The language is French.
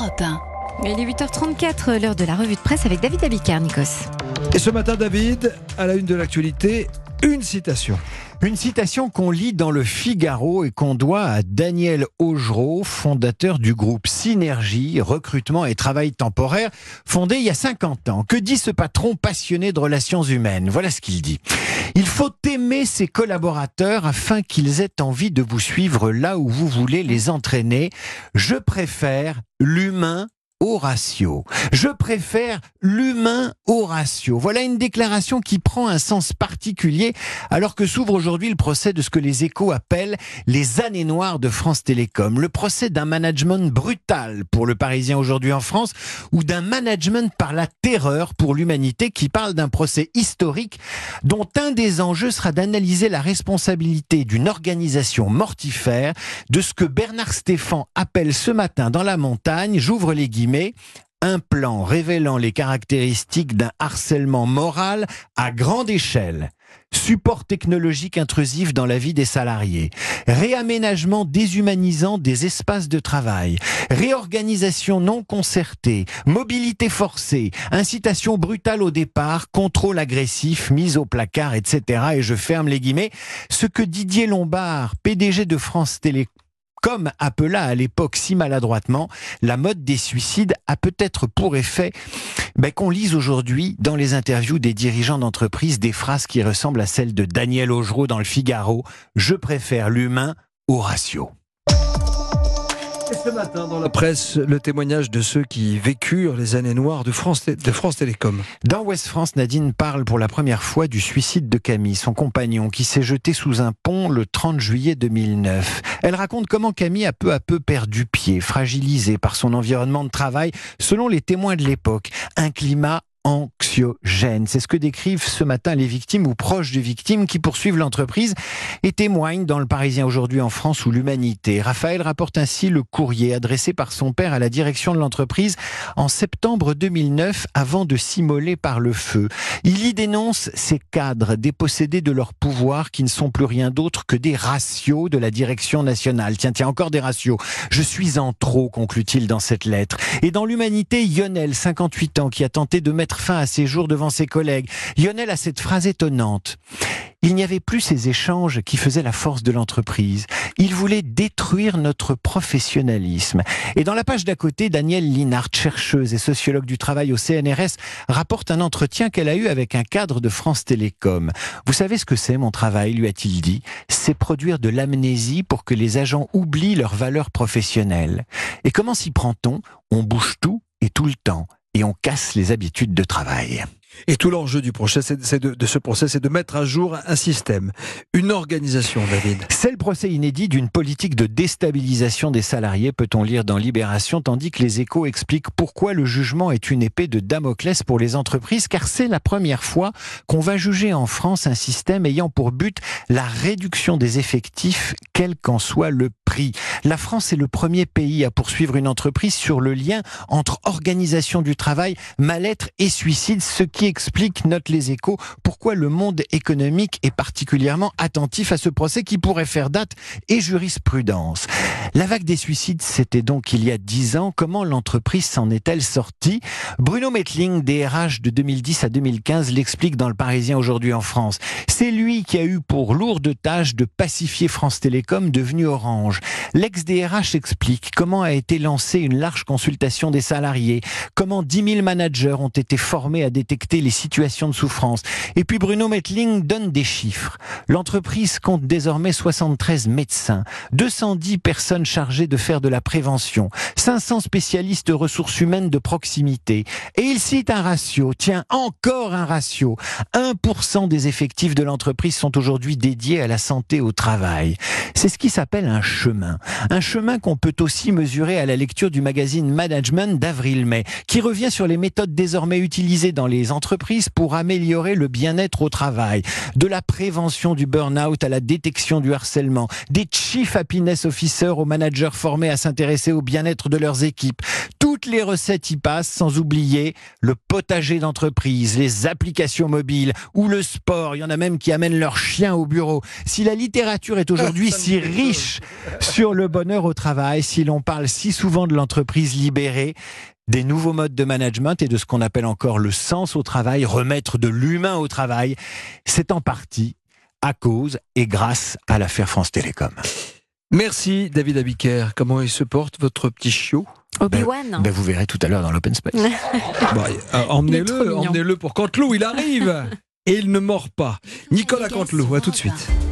Europe 1. Il est 8h34, l'heure de la revue de presse avec David Abicard, Nikos. Et ce matin, David, à la une de l'actualité, une citation. Une citation qu'on lit dans le Figaro et qu'on doit à Daniel Augereau, fondateur du groupe Synergie, recrutement et travail temporaire, fondé il y a 50 ans. Que dit ce patron passionné de relations humaines ? Voilà ce qu'il dit. Il faut aimer ses collaborateurs afin qu'ils aient envie de vous suivre là où vous voulez les entraîner. Je préfère l'humain au ratio. Je préfère l'humain au ratio. Voilà une déclaration qui prend un sens particulier alors que s'ouvre aujourd'hui le procès de ce que les Échos appellent les années noires de France Télécom. Le procès d'un management brutal pour le Parisien aujourd'hui en France ou d'un management par la terreur pour l'humanité qui parle d'un procès historique dont un des enjeux sera d'analyser la responsabilité d'une organisation mortifère de ce que Bernard Stéphan appelle ce matin dans la montagne, j'ouvre les guillemets, un plan révélant les caractéristiques d'un harcèlement moral à grande échelle. Support technologique intrusif dans la vie des salariés, réaménagement déshumanisant des espaces de travail, réorganisation non concertée, mobilité forcée, incitation brutale au départ, contrôle agressif, mise au placard, etc. Et je ferme les guillemets. Ce que Didier Lombard, PDG de France Télécom, appela à l'époque si maladroitement la mode des suicides, a peut-être pour effet qu'on lise aujourd'hui dans les interviews des dirigeants d'entreprise des phrases qui ressemblent à celles de Daniel Augereau dans le Figaro. Je préfère l'humain au ratio. Et ce matin, dans la presse, le témoignage de ceux qui vécurent les années noires de France Télécom. Dans Ouest France, Nadine parle pour la première fois du suicide de Camille, son compagnon, qui s'est jeté sous un pont le 30 juillet 2009. Elle raconte comment Camille a peu à peu perdu pied, fragilisé par son environnement de travail, selon les témoins de l'époque. Un climat anxiogène. C'est ce que décrivent ce matin les victimes ou proches de victimes qui poursuivent l'entreprise et témoignent dans le Parisien aujourd'hui en France ou l'Humanité. Raphaël rapporte ainsi le courrier adressé par son père à la direction de l'entreprise en septembre 2009 avant de s'immoler par le feu. Il y dénonce ces cadres dépossédés de leur pouvoir qui ne sont plus rien d'autre que des ratios de la direction nationale. Tiens, encore des ratios. Je suis en trop, conclut-il dans cette lettre. Et dans l'Humanité, Lionel, 58 ans, qui a tenté de mettre fin à ses jours devant ses collègues. Lionel a cette phrase étonnante. Il n'y avait plus ces échanges qui faisaient la force de l'entreprise. Il voulait détruire notre professionnalisme. Et dans la page d'à côté, Danielle Linhart, chercheuse et sociologue du travail au CNRS, rapporte un entretien qu'elle a eu avec un cadre de France Télécom. Vous savez ce que c'est, mon travail, lui a-t-il dit. C'est produire de l'amnésie pour que les agents oublient leurs valeurs professionnelles. Et comment s'y prend-on ? On bouge tout et tout le temps. Et on casse les habitudes de travail. Et tout l'enjeu du procès, de ce procès, c'est de mettre à jour un système, une organisation, David. C'est le procès inédit d'une politique de déstabilisation des salariés, peut-on lire dans Libération, tandis que les Échos expliquent pourquoi le jugement est une épée de Damoclès pour les entreprises, car c'est la première fois qu'on va juger en France un système ayant pour but la réduction des effectifs, quel qu'en soit le prix. La France est le premier pays à poursuivre une entreprise sur le lien entre organisation du travail, mal-être et suicide, ce qui explique, note les Échos, pourquoi le monde économique est particulièrement attentif à ce procès qui pourrait faire date et jurisprudence. La vague des suicides, c'était donc il y a 10 ans. Comment l'entreprise s'en est-elle sortie ? Bruno Mettling, DRH de 2010 à 2015, l'explique dans le Parisien aujourd'hui en France. C'est lui qui a eu pour lourde tâche de pacifier France Télécom, devenu Orange. L'ex-DRH explique comment a été lancée une large consultation des salariés, comment 10 000 managers ont été formés à détecter les situations de souffrance. Et puis Bruno Mettling donne des chiffres. L'entreprise compte désormais 73 médecins, 210 personnes chargées de faire de la prévention, 500 spécialistes ressources humaines de proximité. Et il cite un ratio, tiens, encore un ratio. 1% des effectifs de l'entreprise sont aujourd'hui dédiés à la santé au travail. C'est ce qui s'appelle un chemin. Un chemin qu'on peut aussi mesurer à la lecture du magazine Management d'Avril-Mai, qui revient sur les méthodes désormais utilisées dans les entreprises pour améliorer le bien-être au travail. De la prévention du burn-out à la détection du harcèlement, des Chief Happiness Officers aux managers formés à s'intéresser au bien-être de leurs équipes. Toutes les recettes y passent, sans oublier le potager d'entreprise, les applications mobiles ou le sport. Il y en a même qui amènent leur chien au bureau. Si la littérature est aujourd'hui si riche sur le bonheur au travail, si l'on parle si souvent de l'entreprise libérée, des nouveaux modes de management et de ce qu'on appelle encore le sens au travail, remettre de l'humain au travail, c'est en partie à cause et grâce à l'affaire France Télécom. Merci David Abiker. Comment il se porte, votre petit chiot ? Obi-Wan. Vous verrez tout à l'heure dans l'Open Space. Emmenez-le pour Canteloup, il arrive. Et il ne mord pas. Nicolas Canteloup, à tout de suite.